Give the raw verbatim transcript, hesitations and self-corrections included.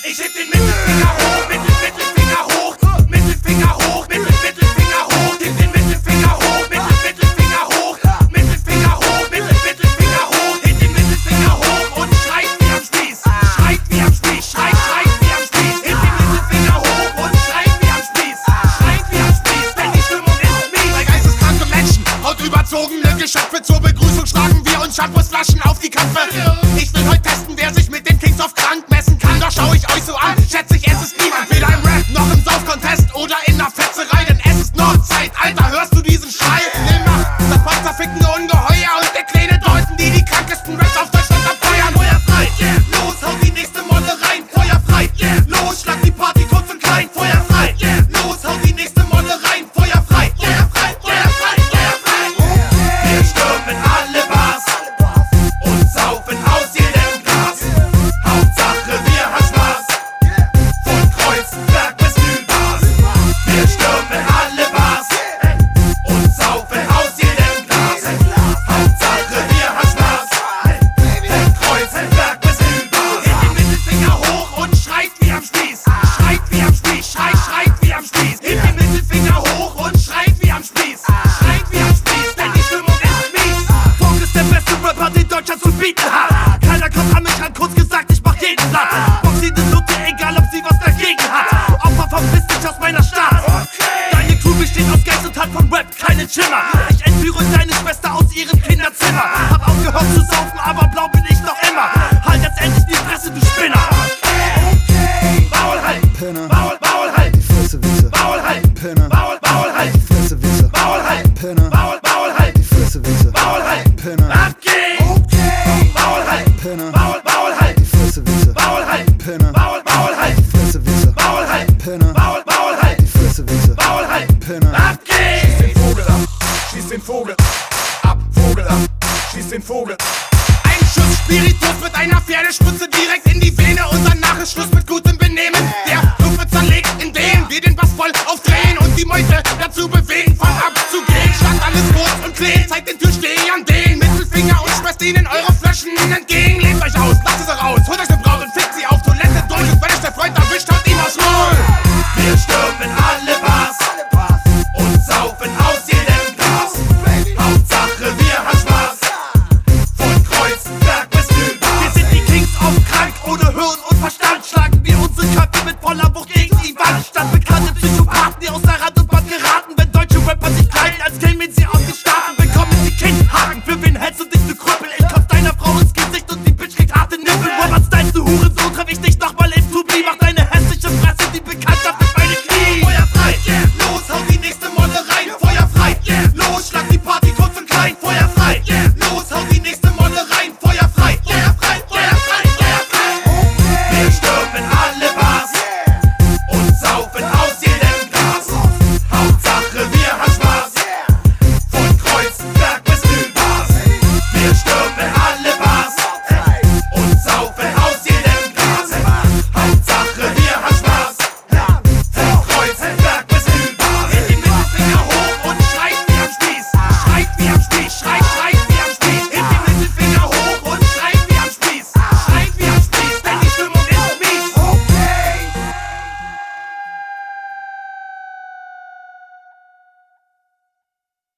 Ich heb den Mittelfinger hoch, Mittel, Mittelfinger hoch, Mittelfinger hoch, Mittel, Mittelfinger hoch, heb den Mittelfinger hoch, Mittel, Mittelfinger hoch, Mittelfinger hoch, Mittel, Mittelfinger hoch, heb den Mittelfinger hoch und schreit wie am Spieß, schreit wie am Spieß, schreit, schreit wie am Spieß, heb den Mittelfinger hoch und schreit wie am Spieß, schreit wie am Spieß, denn die Stimmung ist mies. Bei geisteskranke Menschen, hautüberzogene Geschöpfe, zur Begrüßung schlagen wir uns Shampoosflaschen auf die Köpfe. Ich will heute testen, wer sich mit den Kings of Krank messen kann, doch schau ich euch so an, schätze ich, es ist niemand, weder im Rap noch im Sauf-Contest oder in der Fetzerei, denn es ist Nordzeit, Alter, hörst du diesen Schrei? Nimm Macht, das panzerfickende Ungeheuer und der kleine Deuten, die die krankesten Raps auf Deutschland abfeuern. Feuer frei, yeah, los, hau die nächste Molle rein, Feuer frei, yeah, los, schlag die Party kurz und klein, Feuer frei, yeah, los, hau die nächste Molle rein, Feuer frei, Feuer frei, Feuer frei, Feuer frei. Wir stürmen alle Bars und saufen aus jedem Glas. Hauptsache wir haben Spaß, von Kreuzberg bis Lübars. Wir stürmen alle Bars und saufen aus jedem Glas. Hauptsache wir haben Spaß, von Kreuzberg bis Lübars. Hebt den Mittelfinger hoch und schreit wie am Spieß, schreit wie am Spieß, schreit, schreit wie am Spieß. Hebt den Mittelfinger hoch und schreit wie am Spieß, schreit wie am Spieß, denn die Stimmung ist mies. Funk ist der beste Rapper, den Deutschland zu bieten hat. Keiner kommt an mich ran, kurz gesagt, ich mach jeden Blatt. Box jede Nutte, egal ob sie was dagegen hat. Opfer verpiss dich aus meiner Stadt. Deine Crew besteht aus Geist und hat vom Rap keinen Schimmer. Ich entführe deine Schwester aus ihrem Kinderzimmer. Hab aufgehört zu saufen, aber blau bin ich noch immer. Halt jetzt endlich die Fresse, du Spinner. Maul halten, Penner, Maul, Maul halten, die Fresse Witze, Maul halten, Penner, Maul, Maul die halten, Fresse Witze, Maul halten, Penner, Maul, Maul halten, die Fresse Witze, Maul halten, Penner, ab geht's! Maul halten, Penner, Maul, Maul die halten, Fresse Witze, Maul halten, Penner, Maul, Maul die halten, Fresse Witze, Maul halten, Penner, Maul, Maul halten, die Fresse Witze, Maul halten, Penner, ab geht's! Den Vogel ab, schieß den Vogel ab, Vogel ab, schieß den Vogel. Ein Schuss Spiritus mit einer Pferdespritze direkt in die Vene und danach ist Schluss mit gutem Benehmen. Der Luft wird zerlegt, indem wir den Bass voll aufdrehen und die Meute dazu bewegen, von abzugehen. Statt alles kurz und clean, zeigt den Türstehern den Mittelfinger und schmeißt ihn in eure